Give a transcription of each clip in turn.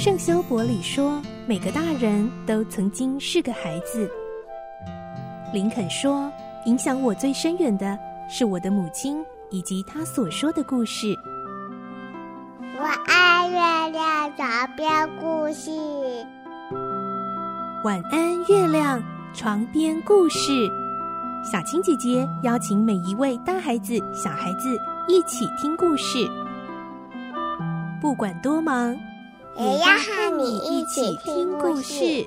圣修伯里说，每个大人都曾经是个孩子。林肯说，影响我最深远的是我的母亲以及她所说的故事。 我爱月亮床边故事。 晚安，月亮床边故事。小青姐姐邀请每一位大孩子、小孩子一起听故事，不管多忙， 也要和你一起听故事。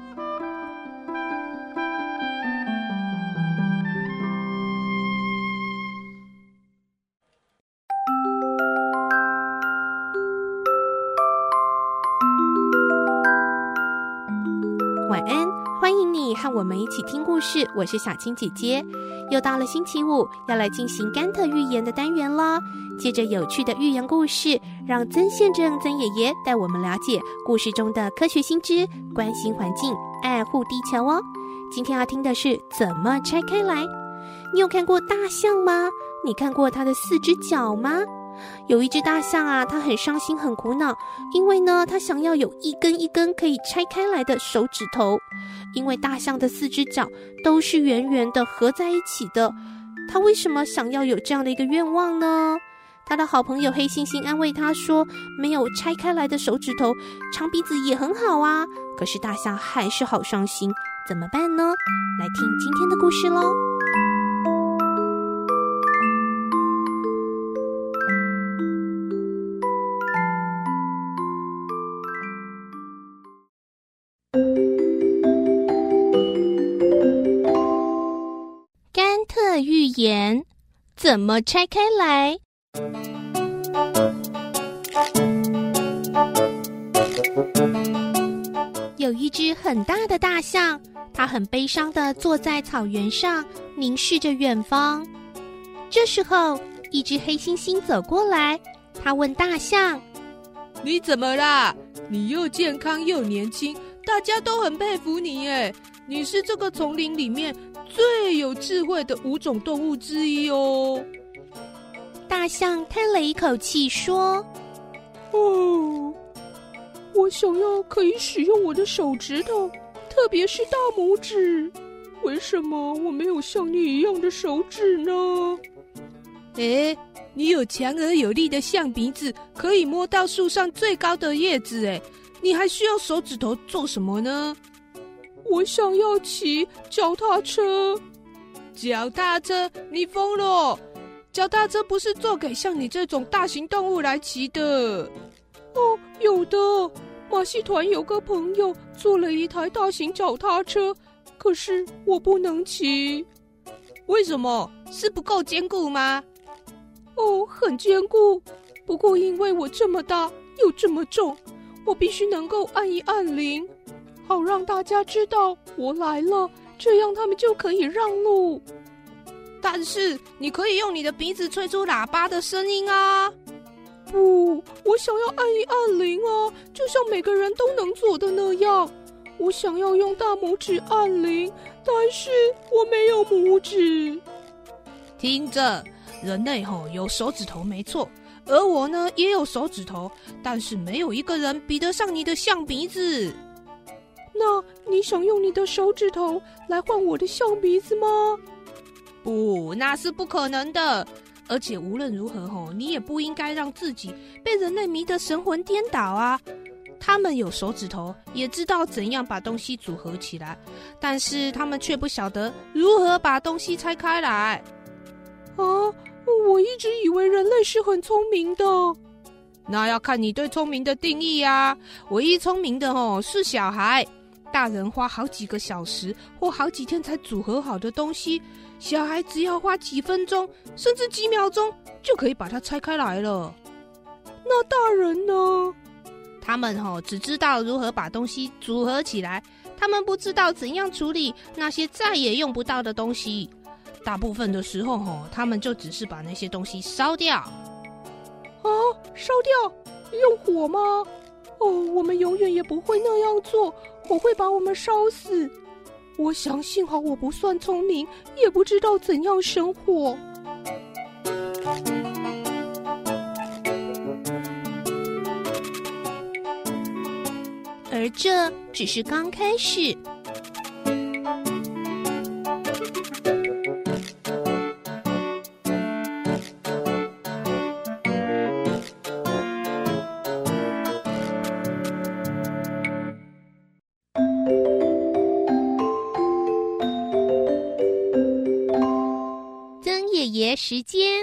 晚安，欢迎你和我们一起听故事，我是小青姐姐。又到了星期五，要来进行甘特寓言的单元了。借着有趣的寓言故事，让曾宪正曾爷爷带我们了解故事中的科学新知，关心环境，爱护地球哦。今天要听的是怎么拆开来。你有看过大象吗？你看过它的4只脚吗？有一只大象啊，它很伤心很苦恼，因为呢它想要有一根一根可以拆开来的手指头，因为大象的4只脚都是圆圆的合在一起的。它为什么想要有这样的一个愿望呢？他的好朋友黑猩猩安慰他说，没有拆开来的手指头，长鼻子也很好啊。可是大象还是好伤心，怎么办呢？来听今天的故事咯。甘特寓言，怎么拆开来？有一只很大的大象，它很悲伤地坐在草原上，凝视着远方。这时候，一只黑猩猩走过来，它问大象： 你怎么啦？你又健康又年轻，大家都很佩服你耶！你是这个丛林里面最有智慧的5种动物之一哦。 大象叹了一口气说： 我想要可以使用我的手指头，特别是大拇指。为什么我没有像你一样的手指呢？你有强而有力的象鼻子，可以摸到树上最高的叶子。你还需要手指头做什么呢？我想要骑脚踏车。脚踏车？你疯了！脚踏车不是做给像你这种大型动物来骑的。有的，马戏团有个朋友做了一台大型脚踏车，可是我不能骑。为什么？是不够坚固吗？很坚固，不过因为我这么大又这么重，我必须能够按一按铃，好让大家知道我来了，这样他们就可以让路。但是你可以用你的鼻子吹出喇叭的声音啊。不，我想要按一按铃啊，就像每个人都能做的那样。我想要用大拇指按铃，但是我没有拇指。听着，人类有手指头没错，而我呢也有手指头，但是没有一个人比得上你的象鼻子。那你想用你的手指头来换我的象鼻子吗？不，那是不可能的。而且无论如何你也不应该让自己被人类迷得神魂颠倒啊。他们有手指头，也知道怎样把东西组合起来，但是他们却不晓得如何把东西拆开来。我一直以为人类是很聪明的。那要看你对聪明的定义啊。唯一聪明的是小孩，大人花好几个小时或好几天才组合好的东西，小孩只要花几分钟甚至几秒钟就可以把它拆开来了。那大人呢？他们只知道如何把东西组合起来，他们不知道怎样处理那些再也用不到的东西。大部分的时候他们就只是把那些东西烧掉。烧掉？用火吗？我们永远也不会那样做，火会把我们烧死。我想幸好我不算聪明，也不知道怎样生火。 而这只是刚开始。曾爷爷时间。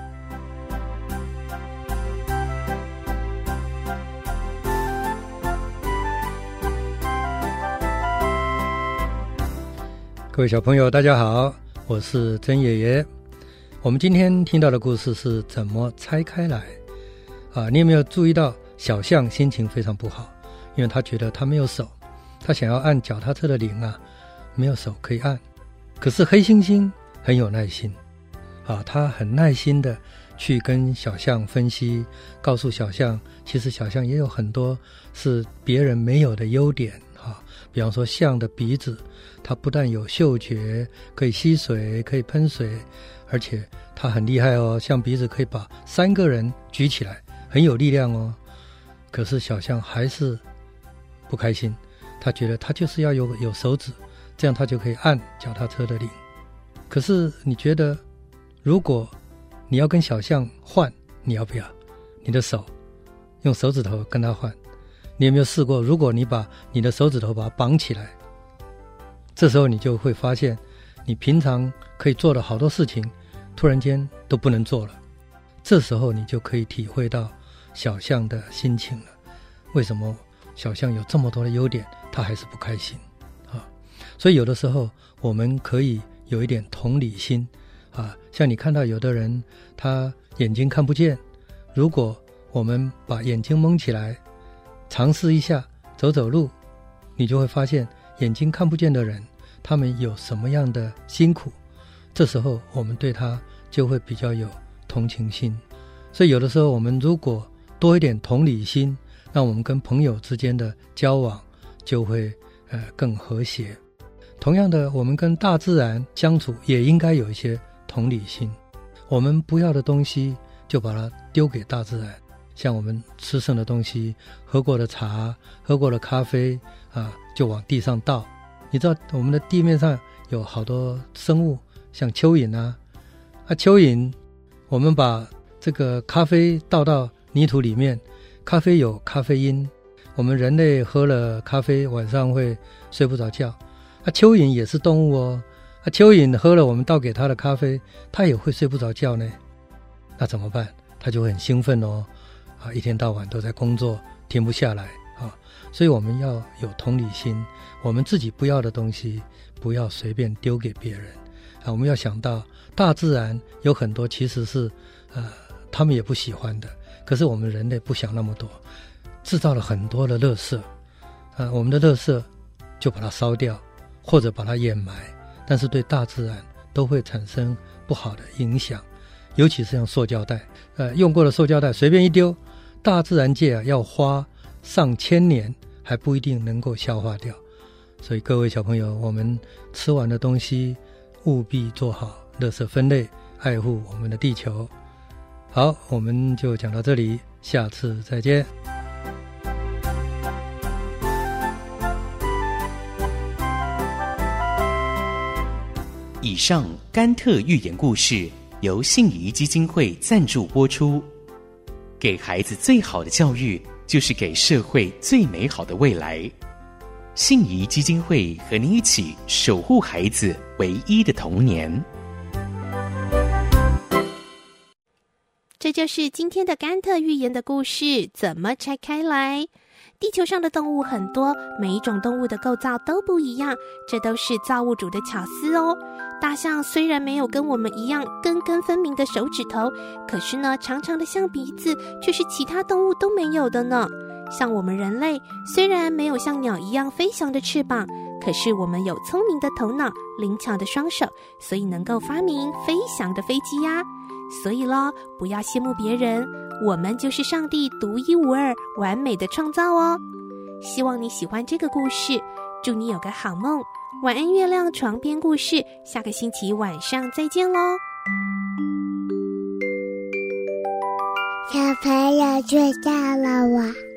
各位小朋友大家好，我是曾爷爷。我们今天听到的故事是怎么拆开来你有没有注意到小象心情非常不好，因为他觉得他没有手，他想要按脚踏车的铃没有手可以按。可是黑猩猩很有耐心他很耐心的去跟小象分析，告诉小象其实小象也有很多是别人没有的优点比方说象的鼻子，它不但有嗅觉，可以吸水，可以喷水，而且它很厉害象鼻子可以把3个人举起来，很有力量可是小象还是不开心，他觉得他就是要有手指，这样他就可以按脚踏车的铃。可是你觉得如果你要跟小象换，你要不要你的手用手指头跟他换？你有没有试过，如果你把你的手指头把它绑起来，这时候你就会发现你平常可以做的好多事情突然间都不能做了。这时候你就可以体会到小象的心情了，为什么小象有这么多的优点他还是不开心所以有的时候我们可以有一点同理心像你看到有的人他眼睛看不见，如果我们把眼睛蒙起来尝试一下走走路，你就会发现眼睛看不见的人他们有什么样的辛苦，这时候我们对他就会比较有同情心。所以有的时候我们如果多一点同理心，那我们跟朋友之间的交往就会更和谐。同样的，我们跟大自然相处也应该有一些同理心，我们不要的东西就把它丢给大自然，像我们吃剩的东西，喝过的茶，喝过的咖啡就往地上倒。你知道我们的地面上有好多生物，像蚯蚓蚯蚓我们把这个咖啡倒到泥土里面，咖啡有咖啡因，我们人类喝了咖啡晚上会睡不着觉蚯蚓也是动物蚯蚓喝了我们倒给它的咖啡，它也会睡不着觉呢。那怎么办？它就会很兴奋一天到晚都在工作，停不下来所以我们要有同理心，我们自己不要的东西不要随便丢给别人我们要想到大自然有很多其实是他们也不喜欢的，可是我们人类不想那么多，制造了很多的垃圾我们的垃圾就把它烧掉或者把它掩埋，但是对大自然都会产生不好的影响，尤其是像塑胶袋用过的塑胶袋随便一丢，大自然界要花上千年还不一定能够消化掉。所以各位小朋友，我们吃完的东西务必做好垃圾分类，爱护我们的地球。好，我们就讲到这里，下次再见。 以上甘特寓言故事由信宜基金会赞助播出。给孩子最好的教育，就是给社会最美好的未来。信宜基金会和您一起守护孩子唯一的童年。 这就是今天的甘特寓言的故事，怎么拆开来？地球上的动物很多，每一种动物的构造都不一样，这都是造物主的巧思哦。大象虽然没有跟我们一样根根分明的手指头，可是呢，长长的象鼻子却是其他动物都没有的呢。像我们人类，虽然没有像鸟一样飞翔的翅膀，可是我们有聪明的头脑、灵巧的双手，所以能够发明飞翔的飞机呀。所以咯，不要羡慕别人，我们就是上帝独一无二、完美的创造哦。希望你喜欢这个故事，祝你有个好梦。晚安月亮床边故事，下个星期晚上再见咯。 小朋友睡觉了，我。